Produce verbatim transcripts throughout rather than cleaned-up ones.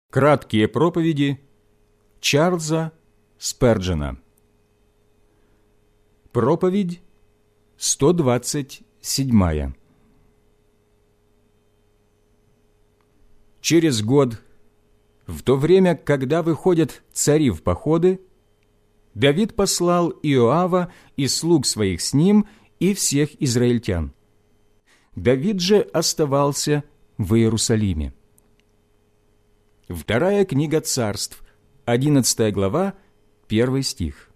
Краткие проповеди Чарльза Сперджена. Проповедь сто двадцать седьмая. Через год, в то время, когда выходят цари в походы, Давид послал Иоава и слуг своих с ним и всех израильтян. Давид же оставался в Иерусалиме. Вторая книга Царств, одиннадцатая глава, первый стих.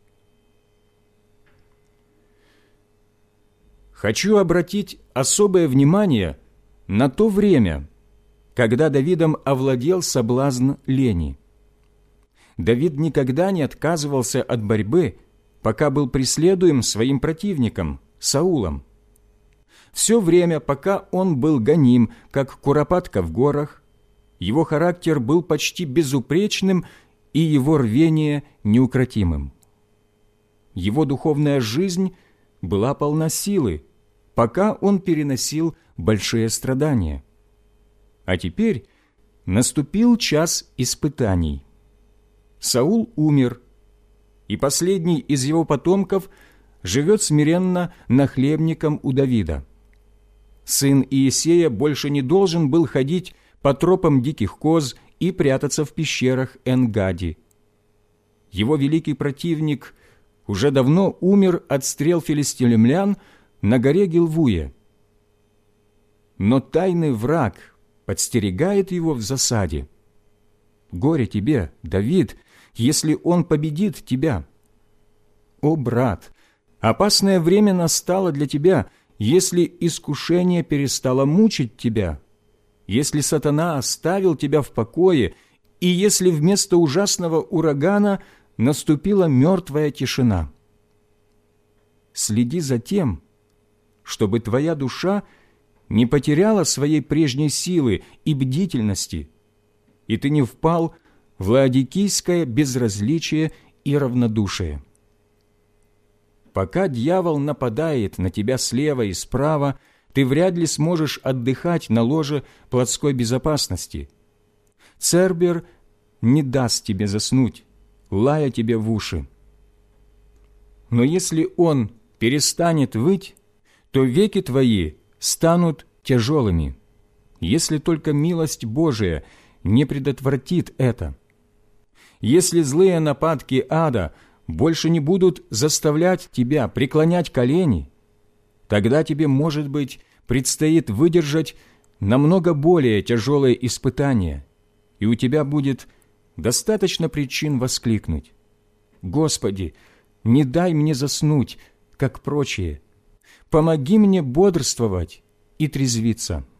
Хочу обратить особое внимание на то время, когда Давидом овладел соблазн лени. Давид никогда не отказывался от борьбы, пока был преследуем своим противником, Саулом. Все время, пока он был гоним, как куропатка в горах, его характер был почти безупречным и его рвение неукротимым. Его духовная жизнь была полна силы, пока он переносил большие страдания. А теперь наступил час испытаний. Саул умер, и последний из его потомков живет смиренно нахлебником у Давида. Сын Иессея больше не должен был ходить по тропам диких коз и прятаться в пещерах Эн-Гади. Его великий противник уже давно умер от стрел филистимлян на горе Гилвуе. Но тайный враг подстерегает его в засаде. Горе тебе, Давид, если он победит тебя. О, брат, опасное время настало для тебя, если искушение перестало мучить тебя, если сатана оставил тебя в покое, и если вместо ужасного урагана наступила мертвая тишина. Следи за тем, чтобы твоя душа не потеряла своей прежней силы и бдительности, и ты не впал в лаодикийское безразличие и равнодушие. Пока дьявол нападает на тебя слева и справа, ты вряд ли сможешь отдыхать на ложе плотской безопасности. Цербер не даст тебе заснуть, лая тебе в уши. Но если он перестанет выть, то веки твои станут тяжелыми, если только милость Божия не предотвратит это. Если злые нападки ада больше не будут заставлять тебя преклонять колени, тогда тебе, может быть, предстоит выдержать намного более тяжелое испытание, и у тебя будет достаточно причин воскликнуть: «Господи, не дай мне заснуть, как прочие, помоги мне бодрствовать и трезвиться».